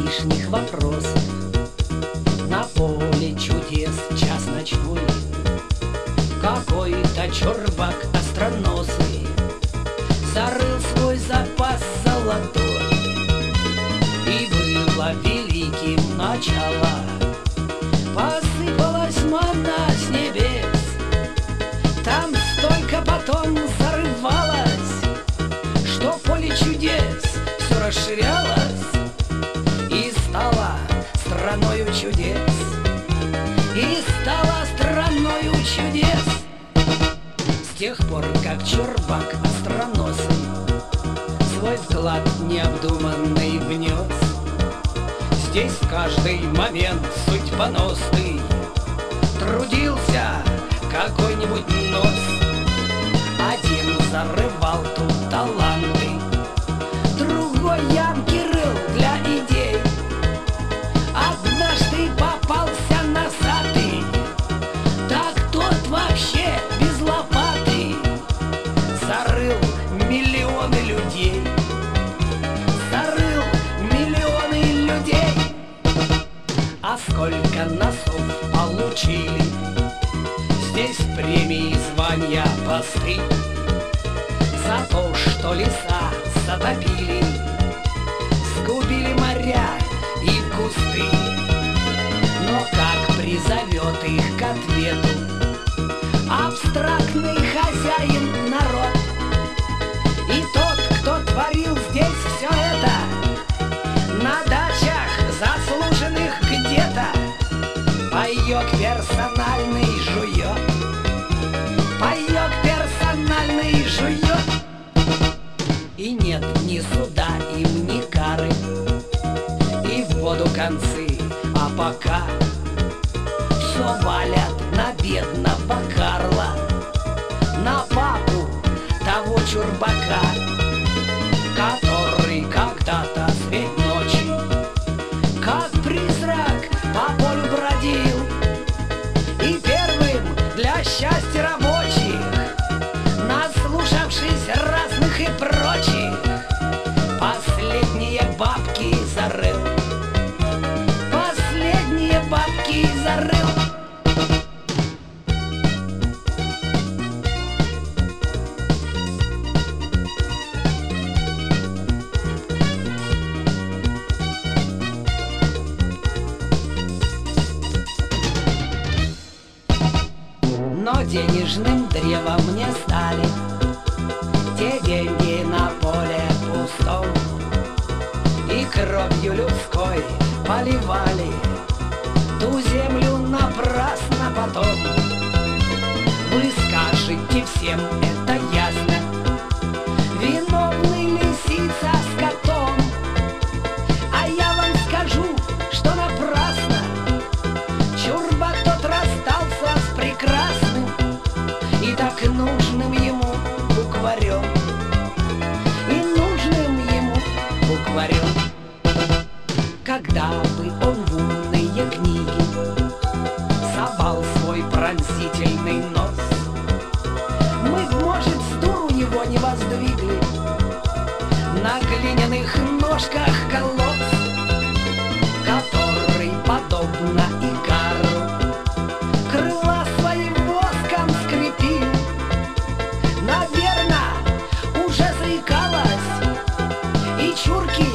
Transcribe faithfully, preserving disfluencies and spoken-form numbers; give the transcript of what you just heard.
лишних вопросов. На поле чудес час ночной какой-то чурбак остроносый зарыл свой запас золотой. И было великим начало, посыпалась манна с небес. Там столько потом зарывалось, что поле чудес все расширялось и стало страною чудес. И стала страною чудес. С тех пор, как чурбак остроносый свой вклад необдуманный внес, здесь в каждый момент судьбоносный трудился какой-нибудь нос. Один зарывал тут таланты, другой ямки рыл для идей. Однажды попался носатый, так тот вообще без лопаты зарыл миллионы людей. Зарыл миллионы людей. А сколько носов получили здесь премии, звания, посты за то, что леса затопили, сгубили моря и кусты. Но как призовет их к ответу абстрактный хозяин народ? И тот, кто творил здесь все это на дачах заслуженных где-то, паёк персональный жует, паёк персональный жует. И нет ни суда им, ни кары, и в воду концы, а пока все валят на бедного Карла, на папу того чурбака, который когда-то средь ночи как призрак по полю бродил и первым для счастья рабочих, наслушавшись разных и прочих, последние бабки зарыл, последние бабки зарыл. Но денежным древом не стали те деньги на поле пустом, и кровью людской поливали ту землю напрасно потом. Вы скажете, всем это ясно, виновны лисица с котом. А я вам скажу, что напрасно чурбак тот расстался с прекрасным и так нужным ему букварем, и нужным ему букварем. Когда бы он в умные книги совал свой пронзительный нос, мы, может, стул у него не воздвигли на глиняных ножках колодц, который, подобно Икару, крыла своим воском скрепил. Наверно, уже заикалась и чурки